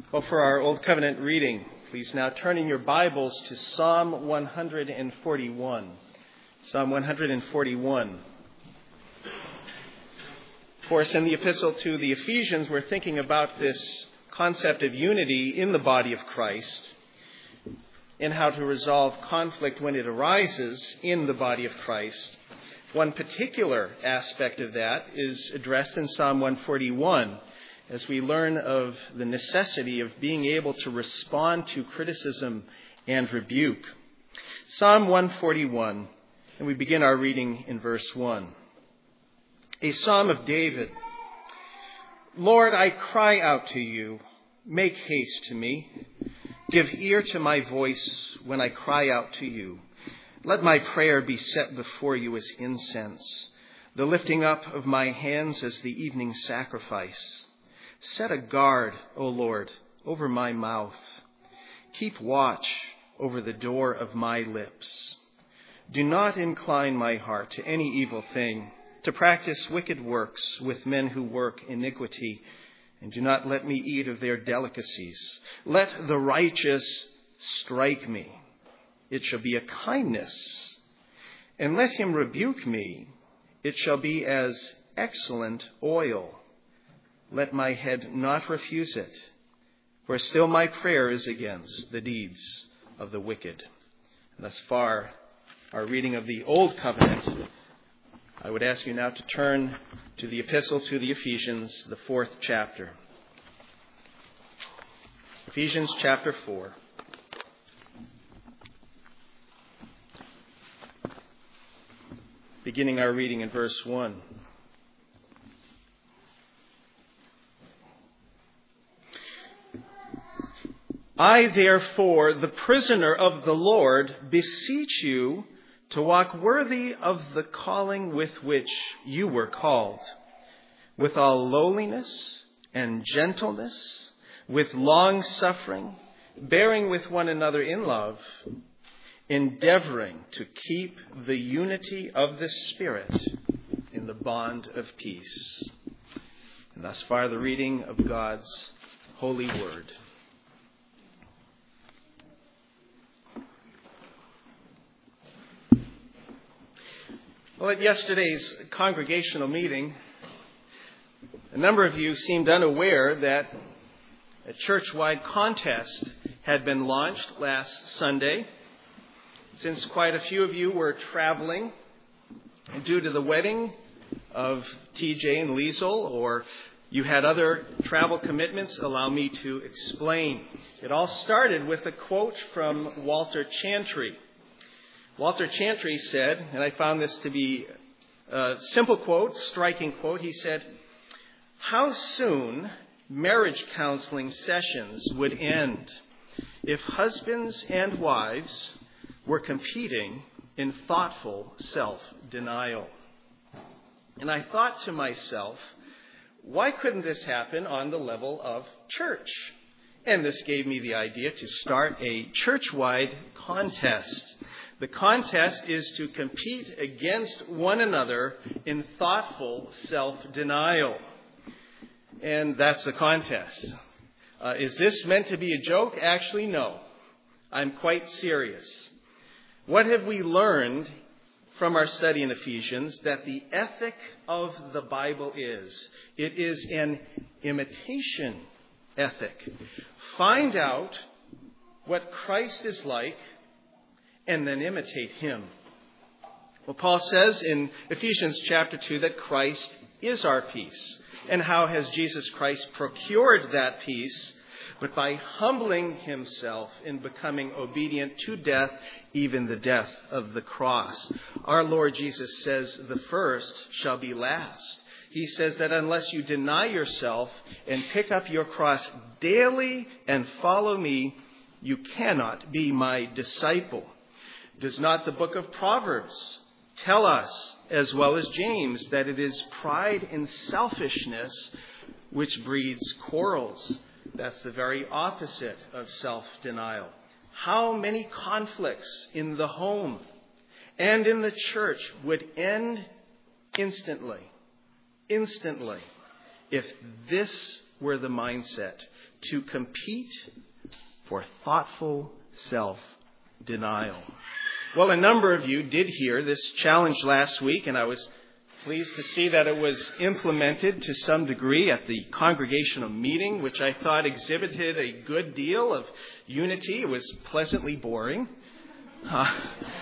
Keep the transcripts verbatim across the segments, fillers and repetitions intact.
Well, for our Old Covenant reading, please now turn in your Bibles to Psalm one forty-one. Psalm one forty-one. Of course, in the epistle to the Ephesians, we're thinking about this concept of unity in the body of Christ and how to resolve conflict when it arises in the body of Christ. One particular aspect of that is addressed in Psalm one forty-one, as we learn of the necessity of being able to respond to criticism and rebuke. Psalm one forty-one, and we begin our reading in verse one. A psalm of David. Lord, I cry out to you. Make haste to me. Give ear to my voice when I cry out to you. Let my prayer be set before you as incense, the lifting up of my hands as the evening sacrifice. Set a guard, O Lord, over my mouth. Keep watch over the door of my lips. Do not incline my heart to any evil thing, to practice wicked works with men who work iniquity, and do not let me eat of their delicacies. Let the righteous strike me. It shall be a kindness. And let him rebuke me. It shall be as excellent oil. Let my head not refuse it, for still my prayer is against the deeds of the wicked. Thus far, our reading of the Old Covenant. I would ask you now to turn to the Epistle to the Ephesians, the fourth chapter. Ephesians chapter four. Beginning our reading in verse one. I, therefore, the prisoner of the Lord, beseech you to walk worthy of the calling with which you were called, with all lowliness and gentleness, with long suffering, bearing with one another in love, endeavoring to keep the unity of the Spirit in the bond of peace. And thus far the reading of God's holy word. Well, at yesterday's congregational meeting, a number of you seemed unaware that a church-wide contest had been launched last Sunday. Since quite a few of you were traveling due to the wedding of T J and Liesel, or you had other travel commitments, allow me to explain. It all started with a quote from Walter Chantry. Walter Chantry said, and I found this to be a simple quote, striking quote, he said, "How soon marriage counseling sessions would end if husbands and wives were competing in thoughtful self-denial." And I thought to myself, why couldn't this happen on the level of church? And this gave me the idea to start a church-wide contest. The contest is to compete against one another in thoughtful self-denial. And that's the contest. Uh, is this meant to be a joke? Actually, no. I'm quite serious. What have we learned from our study in Ephesians? That the ethic of the Bible is, it is an imitation ethic. Find out what Christ is like and then imitate him. Well, Paul says in Ephesians chapter two that Christ is our peace. And how has Jesus Christ procured that peace? But by humbling himself in becoming obedient to death, even the death of the cross. Our Lord Jesus says the first shall be last. He says that unless you deny yourself and pick up your cross daily and follow me, you cannot be my disciple. Does not the book of Proverbs tell us, as well as James, that it is pride and selfishness which breeds quarrels? That's the very opposite of self-denial. How many conflicts in the home and in the church would end instantly, instantly, if this were the mindset, to compete for thoughtful self-denial. Well, a number of you did hear this challenge last week, and I was pleased to see that it was implemented to some degree at the congregational meeting, which I thought exhibited a good deal of unity. It was pleasantly boring. Uh,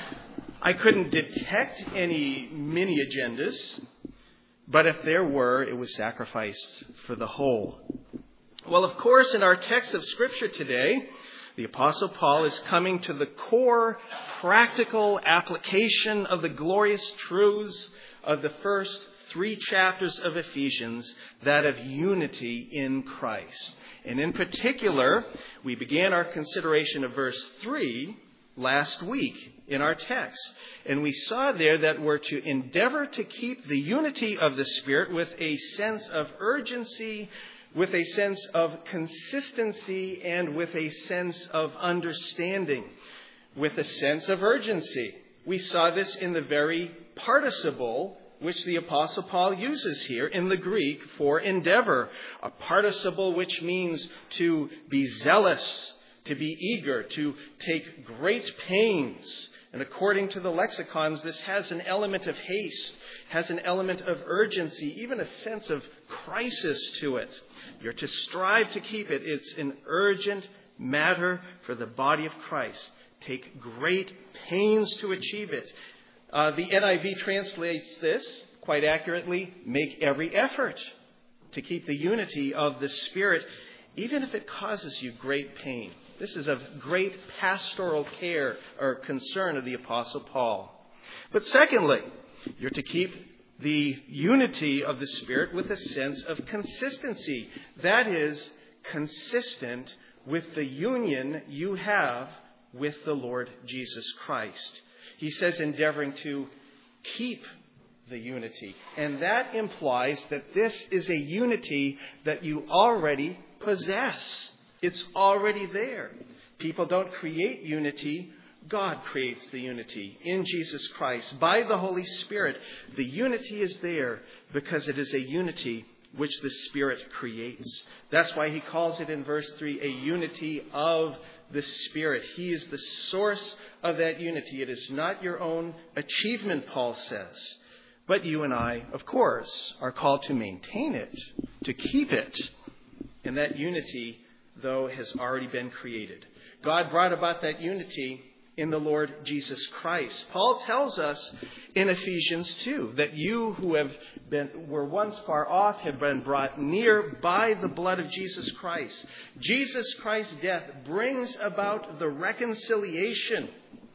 I couldn't detect any mini agendas, but if there were, it was sacrificed for the whole. Well, of course, in our text of Scripture today, the Apostle Paul is coming to the core practical application of the glorious truths of the first three chapters of Ephesians, that of unity in Christ. And in particular, we began our consideration of verse three last week in our text. And we saw there that we're to endeavor to keep the unity of the Spirit with a sense of urgency, with a sense of consistency, and with a sense of understanding. With a sense of urgency. We saw this in the very participle which the Apostle Paul uses here in the Greek for endeavor. A participle which means to be zealous, to be eager, to take great pains. And according to the lexicons, this has an element of haste, has an element of urgency, even a sense of crisis to it. You're to strive to keep it. It's an urgent matter for the body of Christ. Take great pains to achieve it. Uh, the N I V translates this quite accurately, make every effort to keep the unity of the Spirit, even if it causes you great pain. This is of great pastoral care or concern of the Apostle Paul. But secondly, you're to keep the unity of the Spirit with a sense of consistency. That is, consistent with the union you have with the Lord Jesus Christ. He says endeavoring to keep the unity. And that implies that this is a unity that you already possess. It's already there. People don't create unity. God creates the unity in Jesus Christ. By the Holy Spirit, the unity is there because it is a unity which the Spirit creates. That's why he calls it in verse three a unity of the Spirit. He is the source of that unity. It is not your own achievement, Paul says. But you and I, of course, are called to maintain it, to keep it. And that unity, though, has already been created. God brought about that unity in the Lord Jesus Christ. Paul tells us in Ephesians two that you who have been were once far off have been brought near by the blood of Jesus Christ. Jesus Christ's death brings about the reconciliation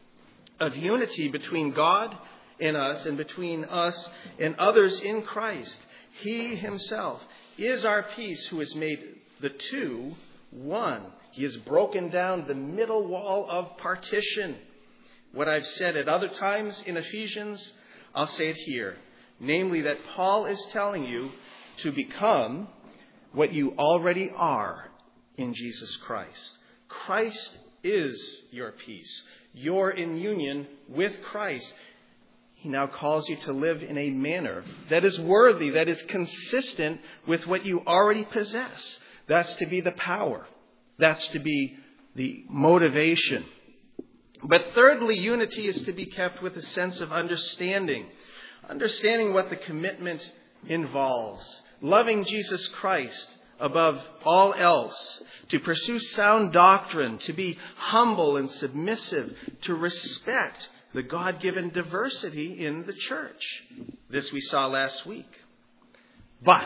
of unity between God and us and between us and others in Christ. He himself is our peace, who has made the two one. He has broken down the middle wall of partition. What I've said at other times in Ephesians, I'll say it here. Namely, that Paul is telling you to become what you already are in Jesus Christ. Christ is your peace. You're in union with Christ. He now calls you to live in a manner that is worthy, that is consistent with what you already possess. That's to be the power. That's to be the motivation. But thirdly, unity is to be kept with a sense of understanding. Understanding what the commitment involves. Loving Jesus Christ above all else. To pursue sound doctrine. To be humble and submissive. To respect the God-given diversity in the church. This we saw last week. But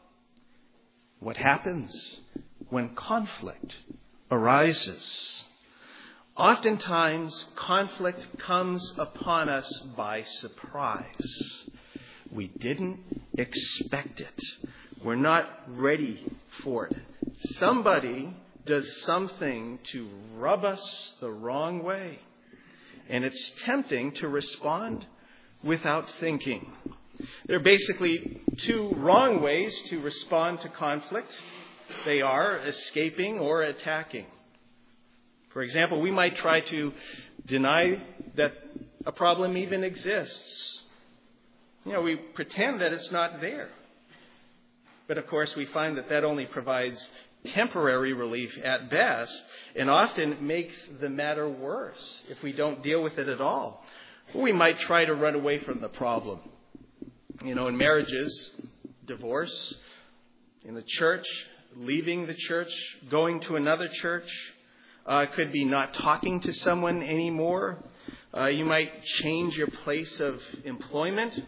what happens when conflict arises? Oftentimes, conflict comes upon us by surprise. We didn't expect it. We're not ready for it. Somebody does something to rub us the wrong way. And it's tempting to respond without thinking. There are basically two wrong ways to respond to conflict. They are escaping or attacking. For example, we might try to deny that a problem even exists. You know, we pretend that it's not there. But of course, we find that that only provides temporary relief at best, and often makes the matter worse if we don't deal with it at all. We might try to run away from the problem. You know, in marriages, divorce, in the church, leaving the church, going to another church. Uh, it could be not talking to someone anymore. Uh, you might change your place of employment.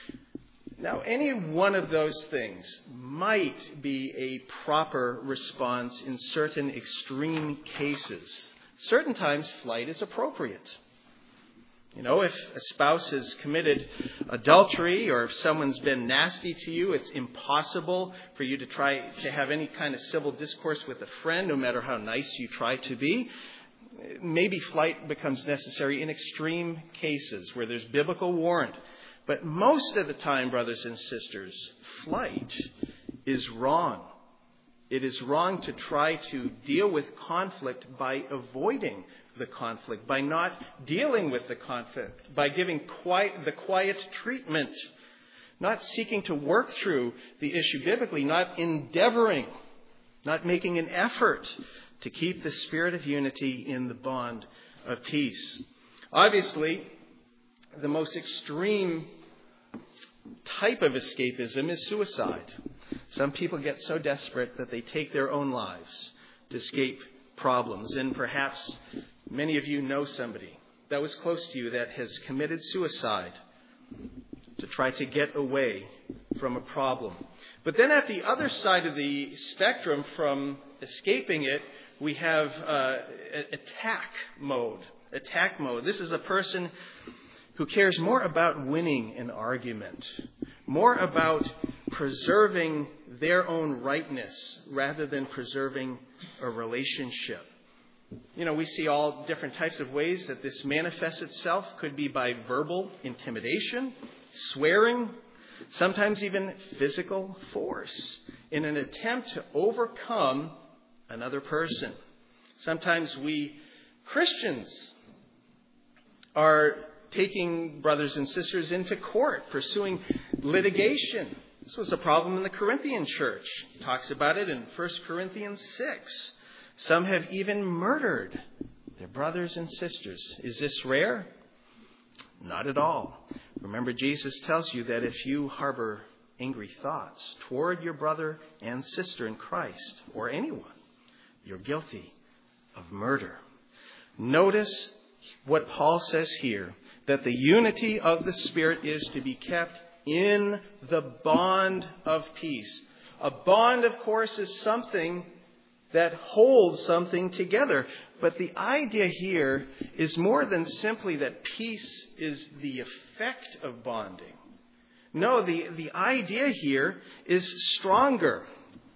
Now, any one of those things might be a proper response in certain extreme cases. Certain times, flight is appropriate. You know, if a spouse has committed adultery or if someone's been nasty to you, it's impossible for you to try to have any kind of civil discourse with a friend, no matter how nice you try to be. Maybe flight becomes necessary in extreme cases where there's biblical warrant. But most of the time, brothers and sisters, flight is wrong. It is wrong to try to deal with conflict by avoiding the conflict, by not dealing with the conflict, by giving quiet, the quiet treatment, not seeking to work through the issue biblically, not endeavoring, not making an effort to keep the spirit of unity in the bond of peace. Obviously, the most extreme type of escapism is suicide. Some people get so desperate that they take their own lives to escape problems. And perhaps many of you know somebody that was close to you that has committed suicide to try to get away from a problem. But then at the other side of the spectrum from escaping it, we have uh, attack mode. Attack mode. This is a person who cares more about winning an argument, more about preserving their own rightness rather than preserving a relationship. You know, we see all different types of ways that this manifests itself. Could be by verbal intimidation, swearing, sometimes even physical force in an attempt to overcome another person. Sometimes we Christians are taking brothers and sisters into court, pursuing litigation. This was a problem in the Corinthian church. It talks about it in First Corinthians six. Some have even murdered their brothers and sisters. Is this rare? Not at all. Remember, Jesus tells you that if you harbor angry thoughts toward your brother and sister in Christ, or anyone, you're guilty of murder. Notice what Paul says here, that the unity of the Spirit is to be kept in the bond of peace. A bond, of course, is something that holds something together. But the idea here is more than simply that peace is the effect of bonding. No, the, the idea here is stronger.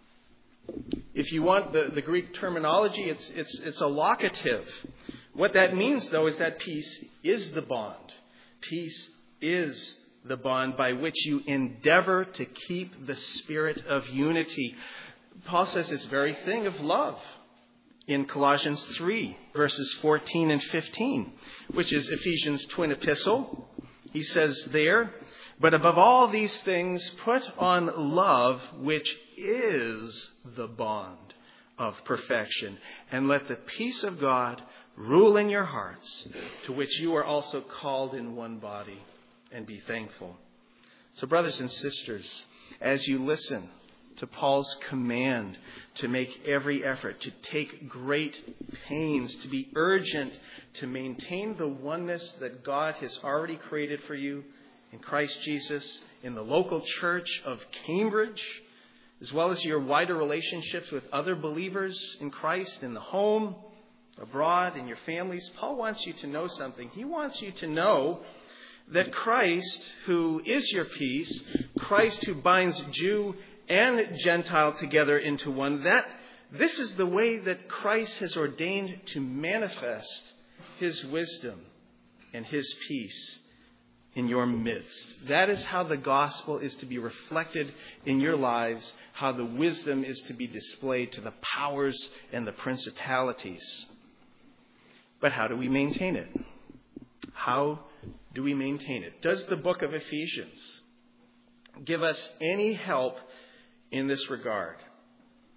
If you want the, the Greek terminology, it's, it's, it's a locative. What that means, though, is that peace is the bond. Peace is the bond by which you endeavor to keep the spirit of unity. Paul says this very thing of love in Colossians three, verses fourteen and fifteen, which is Ephesians' twin epistle. He says there, "But above all these things, put on love, which is the bond of perfection, and let the peace of God rule in your hearts, to which you are also called in one body, and be thankful." So, brothers and sisters, as you listen to Paul's command to make every effort, to take great pains, to be urgent, to maintain the oneness that God has already created for you in Christ Jesus, in the local church of Cambridge, as well as your wider relationships with other believers in Christ, in the home, abroad, in your families, Paul wants you to know something. He wants you to know that Christ, who is your peace, Christ who binds Jew and Gentile together into one, that this is the way that Christ has ordained to manifest his wisdom and his peace in your midst. That is how the gospel is to be reflected in your lives, how the wisdom is to be displayed to the powers and the principalities. But how do we maintain it? How do we maintain it? Does the book of Ephesians give us any help in this regard?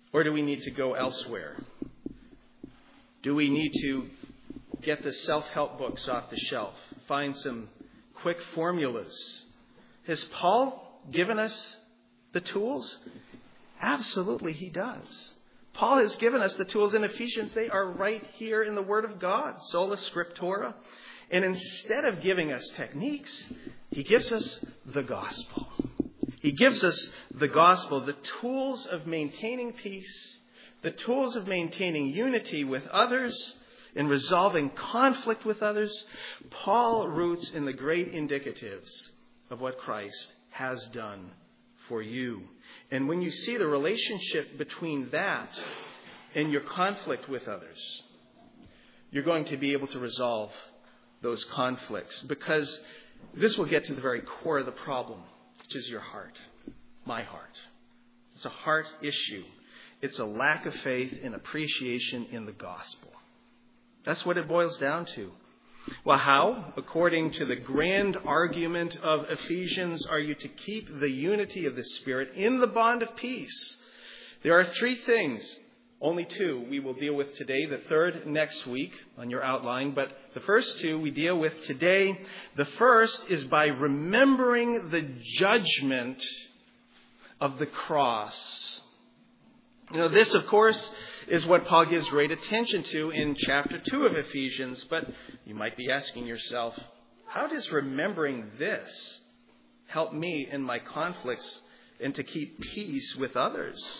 Or do we need to go elsewhere? Do we need to get the self-help books off the shelf? Find some quick formulas? Has Paul given us the tools? Absolutely, he does. Paul has given us the tools in Ephesians. They are right here in the Word of God, sola scriptura. And instead of giving us techniques, he gives us the gospel. He gives us the gospel, the tools of maintaining peace, the tools of maintaining unity with others, in resolving conflict with others. Paul roots in the great indicatives of what Christ has done for you. And when you see the relationship between that and your conflict with others, you're going to be able to resolve those conflicts, because this will get to the very core of the problem, which is your heart, my heart. It's a heart issue. It's a lack of faith and appreciation in the gospel. That's what it boils down to. Well, how? According to the grand argument of Ephesians, are you to keep the unity of the Spirit in the bond of peace? There are three things. Only two we will deal with today. The third next week on your outline. But the first two we deal with today. The first is by remembering the judgment of the cross. You know, this, of course, is what Paul gives great attention to in chapter two of Ephesians. But you might be asking yourself, how does remembering this help me in my conflicts and to keep peace with others?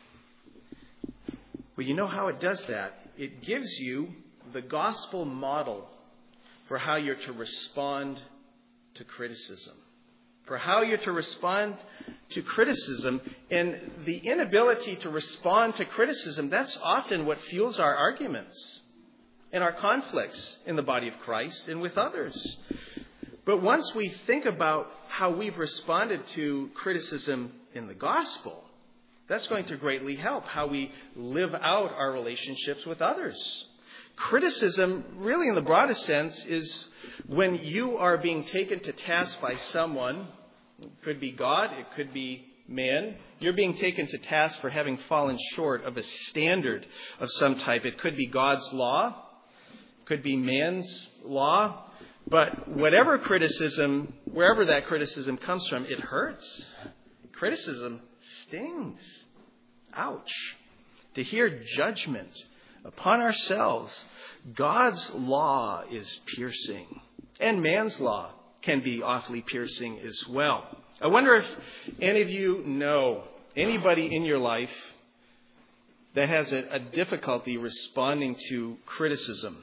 Well, you know how it does that. It gives you the gospel model for how you're to respond to criticism. For how you're to respond to criticism. And the inability to respond to criticism, that's often what fuels our arguments and our conflicts in the body of Christ and with others. But once we think about how we've responded to criticism in the gospel, that's going to greatly help how we live out our relationships with others. Criticism, really in the broadest sense, is when you are being taken to task by someone. It could be God, it could be man. You're being taken to task for having fallen short of a standard of some type. It could be God's law, it could be man's law. But whatever criticism, wherever that criticism comes from, it hurts. Criticism stings. Ouch. To hear judgment upon ourselves. God's law is piercing. And man's law can be awfully piercing as well. I wonder if any of you know anybody in your life that has a, a difficulty responding to criticism.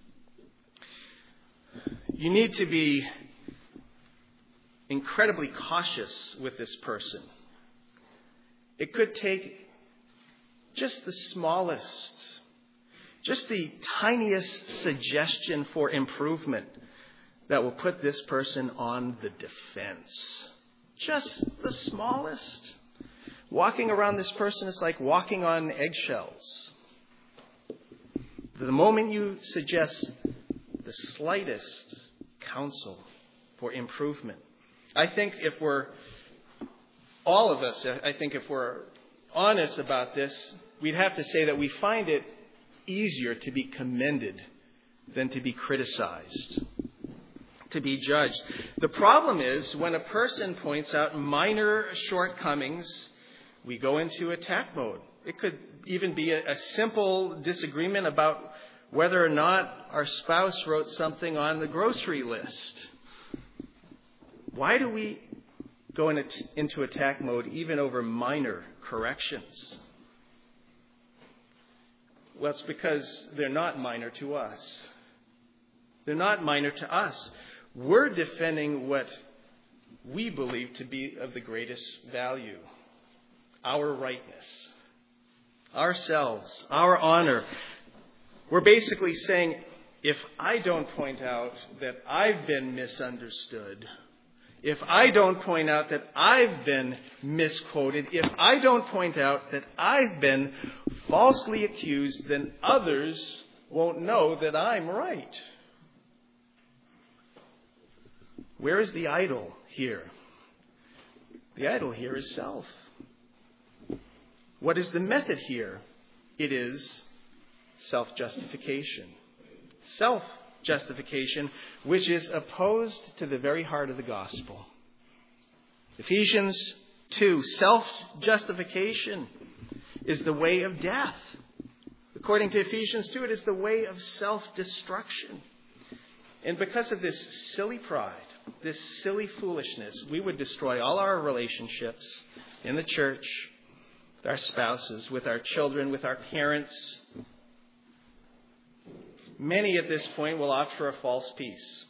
You need to be incredibly cautious with this person. It could take just the smallest, just the tiniest suggestion for improvement that will put this person on the defense. Just the smallest. Walking around this person is like walking on eggshells. The moment you suggest the slightest counsel for improvement, I think if we're, all of us, I think if we're honest about this, we'd have to say that we find it easier to be commended than to be criticized, to be judged. The problem is when a person points out minor shortcomings, we go into attack mode. It could even be a, a simple disagreement about whether or not our spouse wrote something on the grocery list. Why do we go in, into attack mode even over minor corrections? Well, it's because they're not minor to us. They're not minor to us. We're defending what we believe to be of the greatest value. Our rightness. Ourselves. Our honor. We're basically saying, if I don't point out that I've been misunderstood, if I don't point out that I've been misquoted, if I don't point out that I've been falsely accused, then others won't know that I'm right. Where is the idol here? The idol here is self. What is the method here? It is self-justification. Self-justification, which is opposed to the very heart of the gospel. Ephesians two, self-justification is the way of death. According to Ephesians two, it is the way of self-destruction. And because of this silly pride, this silly foolishness, we would destroy all our relationships in the church, with our spouses, with our children, with our parents. Many at this point will opt for a false peace.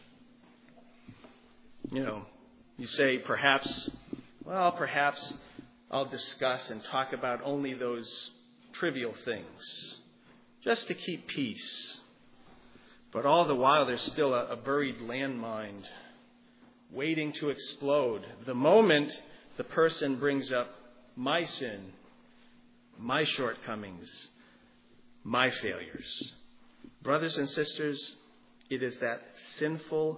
You know, you say, perhaps, well, perhaps I'll discuss and talk about only those trivial things, just to keep peace. But all the while, there's still a, a buried landmine waiting to explode. The moment the person brings up my sin, my shortcomings, my failures. Brothers and sisters, it is that sinful,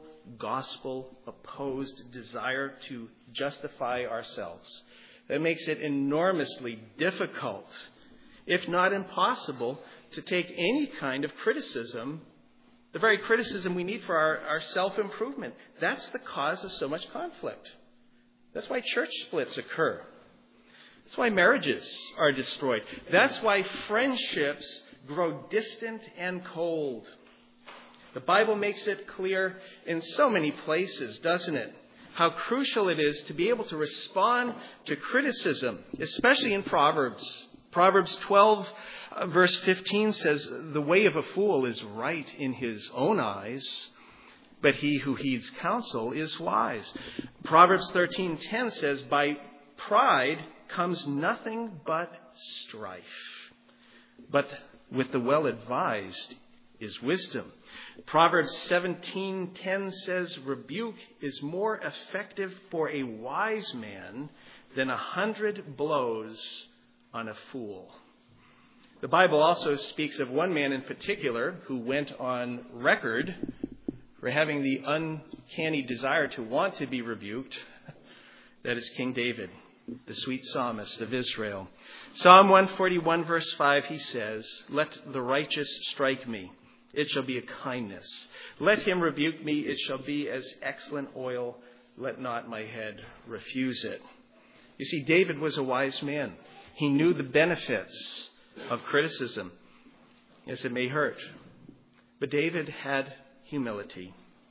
gospel-opposed desire to justify ourselves that makes it enormously difficult, if not impossible, to take any kind of criticism, the very criticism we need for our, our self-improvement. That's the cause of so much conflict. That's why church splits occur. That's why marriages are destroyed. That's why friendships grow distant and cold. The Bible makes it clear in so many places, doesn't it? How crucial it is to be able to respond to criticism, especially in Proverbs. Proverbs twelve, uh, verse fifteen says, "The way of a fool is right in his own eyes, but he who heeds counsel is wise." Proverbs thirteen ten says, "By pride comes nothing but strife, but with the well-advised is wisdom." Proverbs seventeen ten says, "Rebuke is more effective for a wise man than a hundred blows on a fool." The Bible also speaks of one man in particular who went on record for having the uncanny desire to want to be rebuked. That is King David, the sweet psalmist of Israel. Psalm one forty-one verse five, he says, "Let the righteous strike me. It shall be a kindness. Let him rebuke me. It shall be as excellent oil. Let not my head refuse it." You see, David was a wise man. He knew the benefits of criticism. Yes, it may hurt. But David had humility.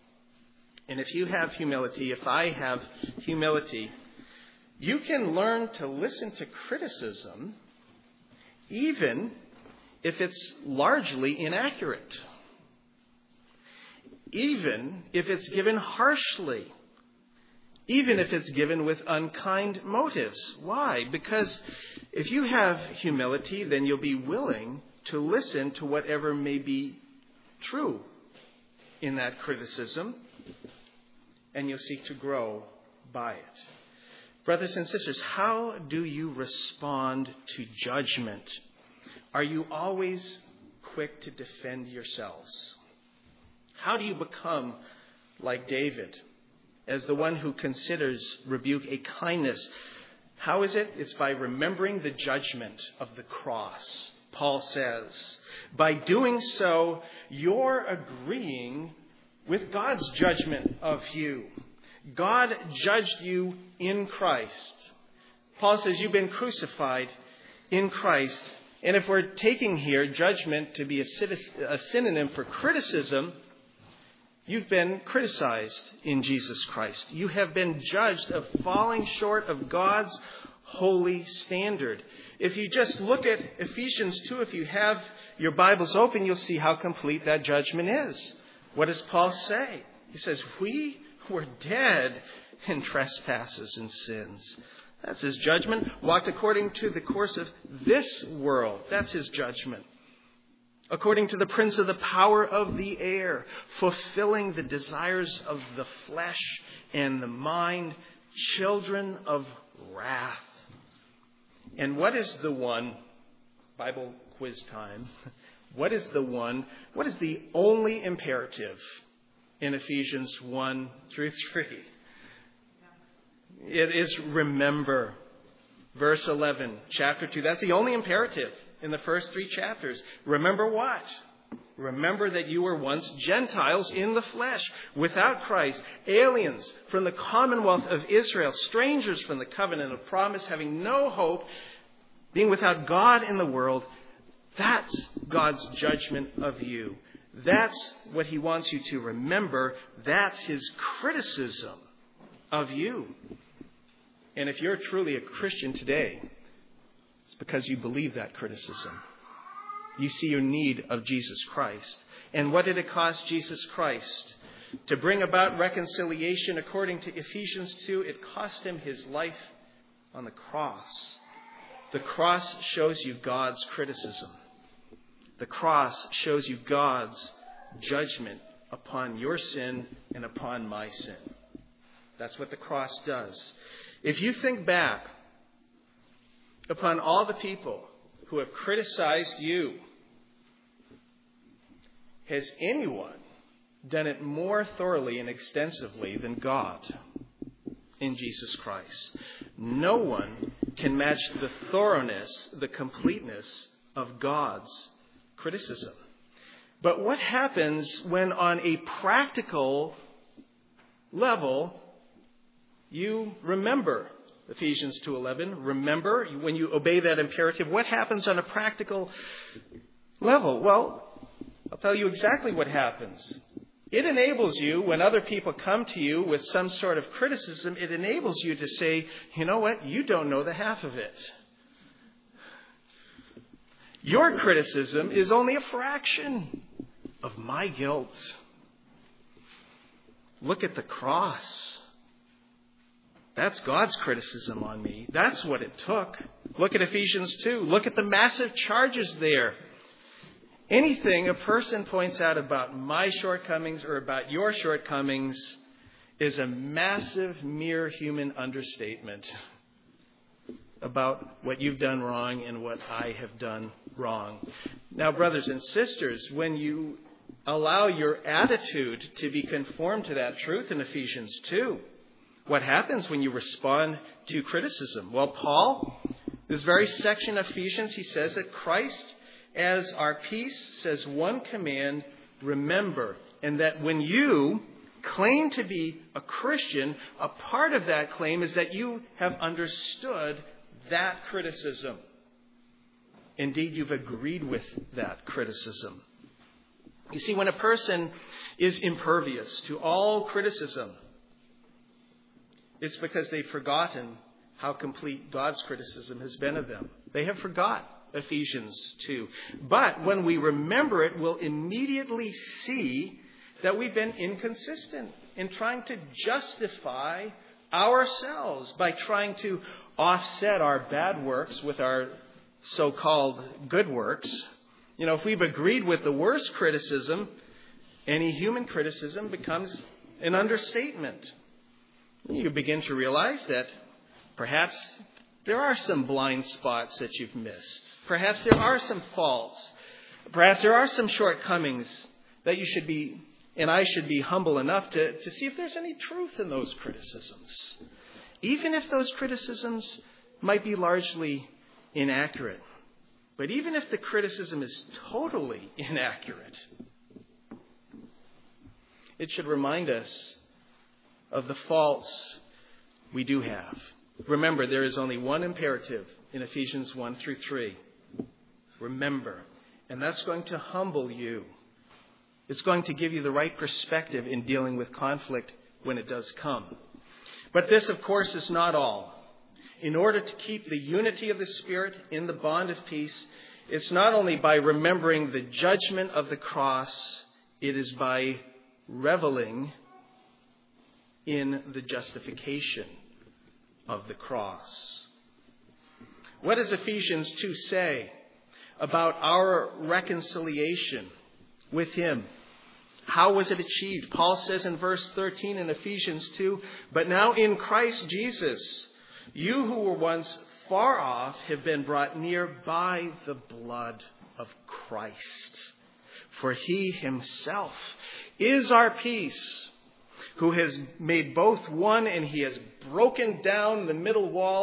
And if you have humility, if I have humility, you can learn to listen to criticism even if it's largely inaccurate. Even if it's given harshly. Even if it's given with unkind motives. Why? Because if you have humility, then you'll be willing to listen to whatever may be true in that criticism, and you'll seek to grow by it. Brothers and sisters, how do you respond to judgment? Are you always quick to defend yourselves? How do you become like David, as the one who considers rebuke a kindness? How is it? It's by remembering the judgment of the cross. Paul says, by doing so, you're agreeing with God's judgment of you. God judged you in Christ. Paul says you've been crucified in Christ. And if we're taking here judgment to be a synonym for criticism, you've been criticized in Jesus Christ. You have been judged of falling short of God's holy standard. If you just look at Ephesians two, if you have your Bibles open, you'll see how complete that judgment is. What does Paul say? He says, we were dead in trespasses and sins. That's his judgment. Walked according to the course of this world. That's his judgment. According to the prince of the power of the air, fulfilling the desires of the flesh and the mind, children of wrath. And what is the one, Bible quiz time, what is the one, what is the only imperative in Ephesians one through three? It is remember. verse eleven, chapter two. That's the only imperative in the first three chapters. Remember what? Remember that you were once Gentiles in the flesh, without Christ, aliens from the commonwealth of Israel, strangers from the covenant of promise, having no hope, being without God in the world. That's God's judgment of you. That's what he wants you to remember. That's his criticism of you. And if you're truly a Christian today, it's because you believe that criticism. You see your need of Jesus Christ. And what did it cost Jesus Christ to bring about reconciliation? According to Ephesians two, it cost him his life on the cross. The cross shows you God's criticism. The cross shows you God's judgment upon your sin and upon my sin. That's what the cross does. If you think back upon all the people who have criticized you, has anyone done it more thoroughly and extensively than God in Jesus Christ? No one can match the thoroughness, the completeness of God's criticism. But what happens when on a practical level you remember Ephesians two eleven? Remember, when you obey that imperative, what happens on a practical level? Well, I'll tell you exactly what happens. It enables you, when other people come to you with some sort of criticism, it enables you to say, you know what, you don't know the half of it. Your criticism is only a fraction of my guilt. Look at the cross. That's God's criticism on me. That's what it took. Look at Ephesians two. Look at the massive charges there. Anything a person points out about my shortcomings or about your shortcomings is a massive, mere human understatement about what you've done wrong and what I have done wrong. Now, brothers and sisters, when you allow your attitude to be conformed to that truth in Ephesians two, what happens when you respond to criticism? Well, Paul, this very section of Ephesians, he says that Christ as our peace says one command, remember. And that when you claim to be a Christian, a part of that claim is that you have understood that criticism. Indeed, you've agreed with that criticism. You see, when a person is impervious to all criticism, it's because they've forgotten how complete God's criticism has been of them. They have forgot Ephesians two. But when we remember it, we'll immediately see that we've been inconsistent in trying to justify ourselves by trying to offset our bad works with our so-called good works. You know, if we've agreed with the worst criticism, any human criticism becomes an understatement. You begin to realize that perhaps there are some blind spots that you've missed. Perhaps there are some faults. Perhaps there are some shortcomings that you should be, and I should be humble enough to, to see if there's any truth in those criticisms. Even if those criticisms might be largely inaccurate. But even if the criticism is totally inaccurate, it should remind us of the faults we do have. Remember, there is only one imperative in Ephesians one through three. Remember. And that's going to humble you. It's going to give you the right perspective in dealing with conflict when it does come. But this, of course, is not all. In order to keep the unity of the Spirit in the bond of peace, it's not only by remembering the judgment of the cross, it is by reveling in the justification of the cross. What does Ephesians two say about our reconciliation with Him? How was it achieved? Paul says in verse thirteen in Ephesians two, "But now in Christ Jesus, you who were once far off have been brought near by the blood of Christ. For He Himself is our peace, who has made both one, and He has broken down the middle wall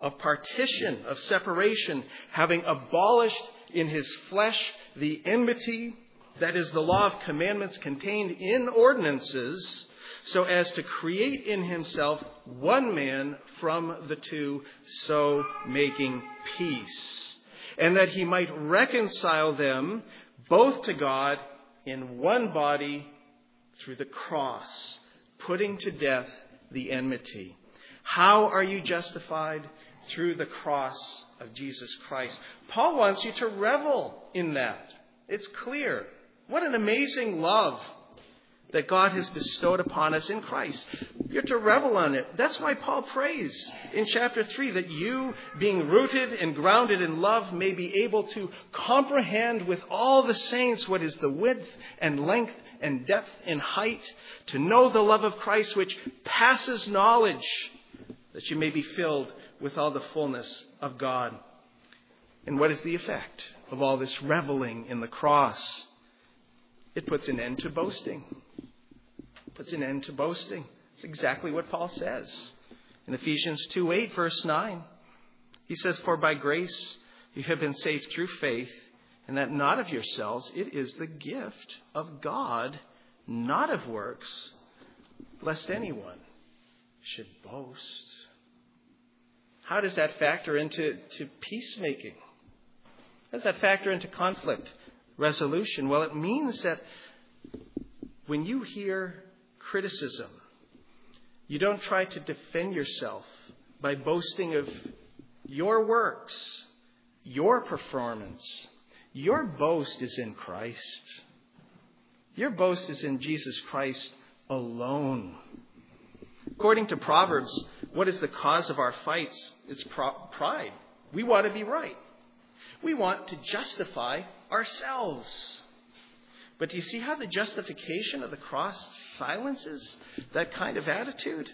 of partition, of separation, having abolished in his flesh the enmity, that is the law of commandments contained in ordinances, so as to create in himself one man from the two, so making peace, and that he might reconcile them both to God in one body through the cross, putting to death the enmity. How are you justified? Through the cross of Jesus Christ. Paul wants you to revel in that. It's clear. What an amazing love that God has bestowed upon us in Christ. You're to revel on it. That's why Paul prays in chapter three that you, being rooted and grounded in love, may be able to comprehend with all the saints what is the width and length and depth and height, to know the love of Christ which passes knowledge, that you may be filled with all the fullness of God. And what is the effect of all this reveling in the cross? It puts an end to boasting. It puts an end to boasting. It's exactly what Paul says. In Ephesians two eight, verse nine, he says, "For by grace you have been saved through faith, and that not of yourselves, it is the gift of God, not of works, lest anyone should boast." How does that factor into to peacemaking? How does that factor into conflict resolution? Well, it means that when you hear criticism, you don't try to defend yourself by boasting of your works, your performance. Your boast is in Christ. Your boast is in Jesus Christ alone. According to Proverbs, what is the cause of our fights? It's pride. We want to be right. We want to justify ourselves. But do you see how the justification of the cross silences that kind of attitude?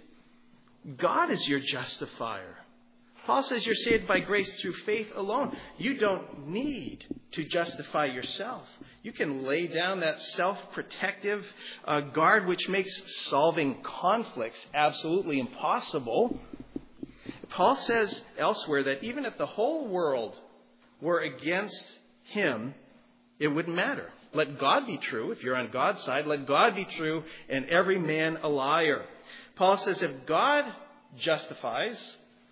God is your justifier. Paul says you're saved by grace through faith alone. You don't need to justify yourself. You can lay down that self-protective uh, guard which makes solving conflicts absolutely impossible. Paul says elsewhere that even if the whole world were against him, it wouldn't matter. Let God be true. If you're on God's side, let God be true and every man a liar. Paul says if God justifies,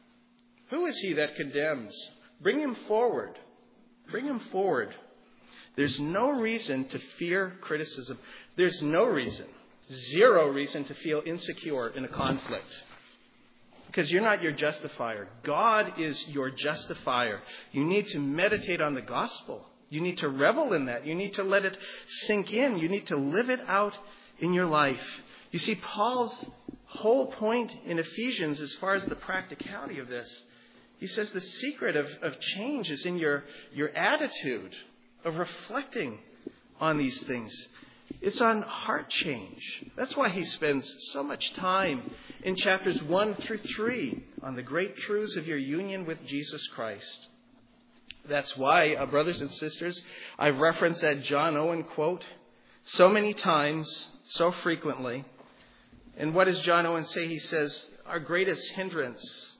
who is he that condemns? Bring him forward. Bring him forward. There's no reason to fear criticism. There's no reason, zero reason to feel insecure in a conflict. Because you're not your justifier. God is your justifier. You need to meditate on the gospel. You need to revel in that. You need to let it sink in. You need to live it out in your life. You see, Paul's whole point in Ephesians, as far as the practicality of this, he says the secret of, of change is in your, your attitude of reflecting on these things. It's on heart change. That's why he spends so much time in chapters one through three on the great truths of your union with Jesus Christ. That's why, uh, brothers and sisters, I've referenced that John Owen quote so many times, so frequently. And what does John Owen say? He says, our greatest hindrance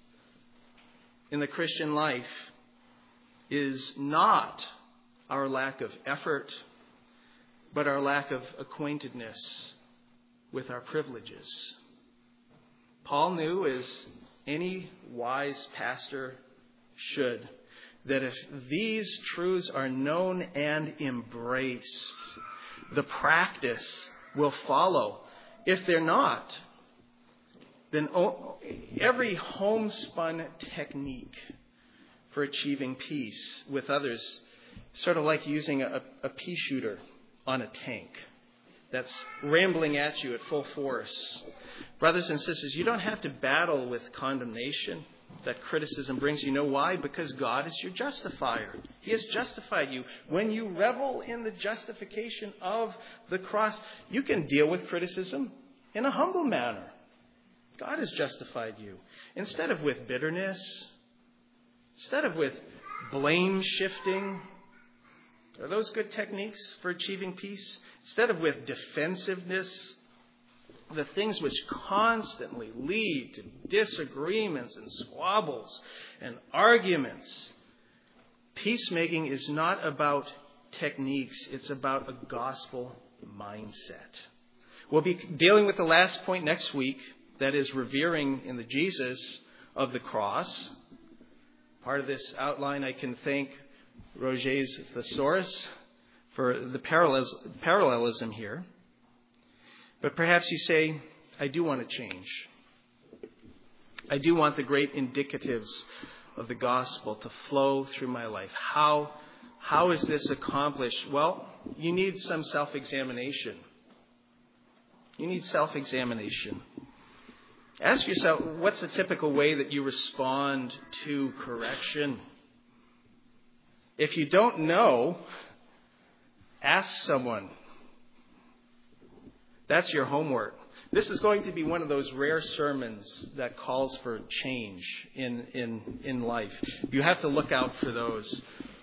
in the Christian life is not our lack of effort, but our lack of acquaintedness with our privileges. Paul knew, as any wise pastor should, that if these truths are known and embraced, the practice will follow. If they're not, then every homespun technique for achieving peace with others is sort of like using a, a pea shooter on a tank that's rambling at you at full force. Brothers and sisters, you don't have to battle with condemnation that criticism brings. You know why? Because God is your justifier. He has justified you. When you revel in the justification of the cross, you can deal with criticism in a humble manner. God has justified you. Instead of with bitterness, instead of with blame shifting. Are those good techniques for achieving peace? Instead of with defensiveness, the things which constantly lead to disagreements and squabbles and arguments. Peacemaking is not about techniques. It's about a gospel mindset. We'll be dealing with the last point next week, that is revering in the Jesus of the cross. Part of this outline, I can thank Roger's Thesaurus for the parallelism here. But perhaps you say, I do want to change. I do want the great indicatives of the gospel to flow through my life. How, how is this accomplished? Well, you need some self-examination. You need self-examination. Ask yourself, what's the typical way that you respond to correction? If you don't know, ask someone. That's your homework. This is going to be one of those rare sermons that calls for change in, in, in life. You have to look out for those.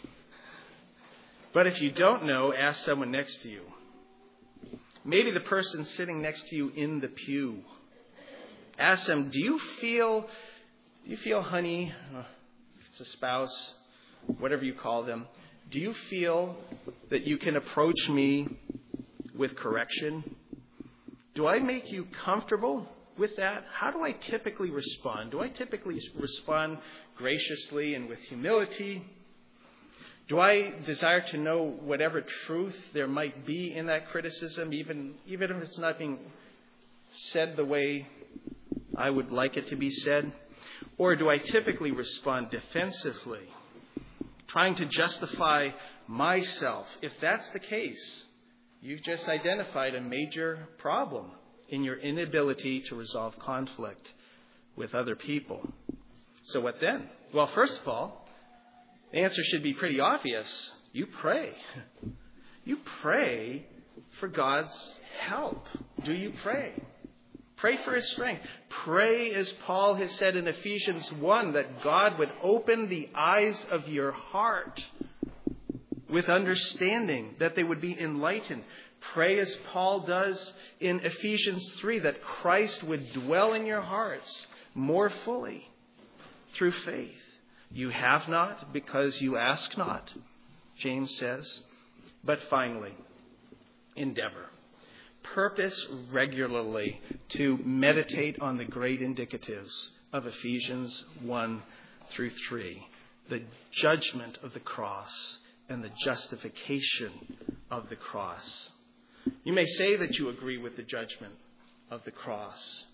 But if you don't know, ask someone next to you. Maybe the person sitting next to you in the pew. Ask them, do you feel, do you feel, honey, uh, if it's a spouse, whatever you call them, do you feel that you can approach me with correction? Do I make you comfortable with that? How do I typically respond? Do I typically respond graciously and with humility? Do I desire to know whatever truth there might be in that criticism, even, even if it's not being said the way I would like it to be said? Or do I typically respond defensively, trying to justify myself? If that's the case, you've just identified a major problem in your inability to resolve conflict with other people. So what then? Well, first of all, the answer should be pretty obvious. You pray. You pray for God's help. Do you pray? Pray for His strength. Pray, as Paul has said in Ephesians one, that God would open the eyes of your heart with understanding, that they would be enlightened. Pray, as Paul does in Ephesians three, that Christ would dwell in your hearts more fully through faith. You have not because you ask not, James says. But finally, endeavor. Purpose regularly to meditate on the great indicatives of Ephesians one through three. The judgment of the cross and the justification of the cross. You may say that you agree with the judgment of the cross.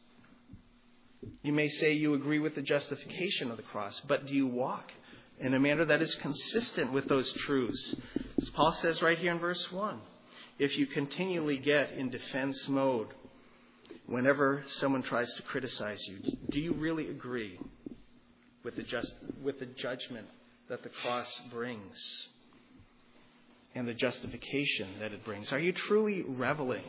You may say you agree with the justification of the cross, but do you walk in a manner that is consistent with those truths? As Paul says right here in verse one, if you continually get in defense mode whenever someone tries to criticize you, do you really agree with the just with the judgment that the cross brings and the justification that it brings? Are you truly reveling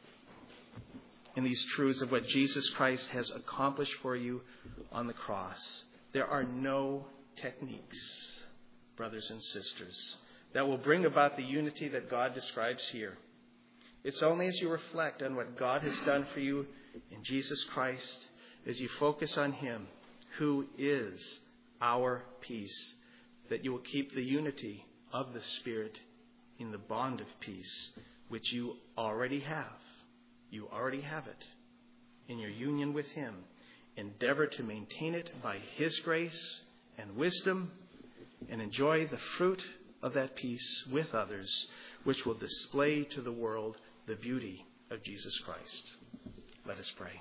in these truths of what Jesus Christ has accomplished for you on the cross? There are no techniques, brothers and sisters, that will bring about the unity that God describes here. It's only as you reflect on what God has done for you in Jesus Christ, as you focus on Him, who is our peace, that you will keep the unity of the Spirit in the bond of peace, which you already have. You already have it in your union with Him. Endeavor to maintain it by His grace and wisdom, and enjoy the fruit of that peace with others, which will display to the world the beauty of Jesus Christ. Let us pray.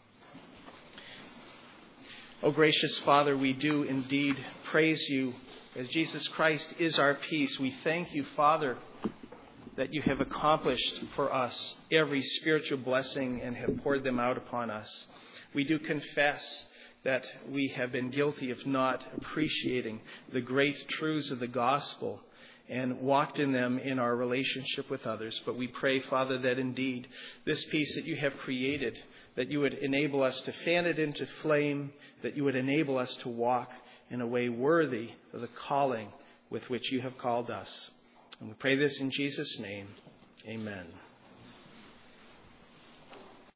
O gracious Father, we do indeed praise You as Jesus Christ is our peace. We thank You, Father, that You have accomplished for us every spiritual blessing and have poured them out upon us. We do confess that we have been guilty of not appreciating the great truths of the gospel and walked in them in our relationship with others. But we pray, Father, that indeed this peace that You have created, that You would enable us to fan it into flame, that You would enable us to walk in a way worthy of the calling with which You have called us. And we pray this in Jesus' name. Amen.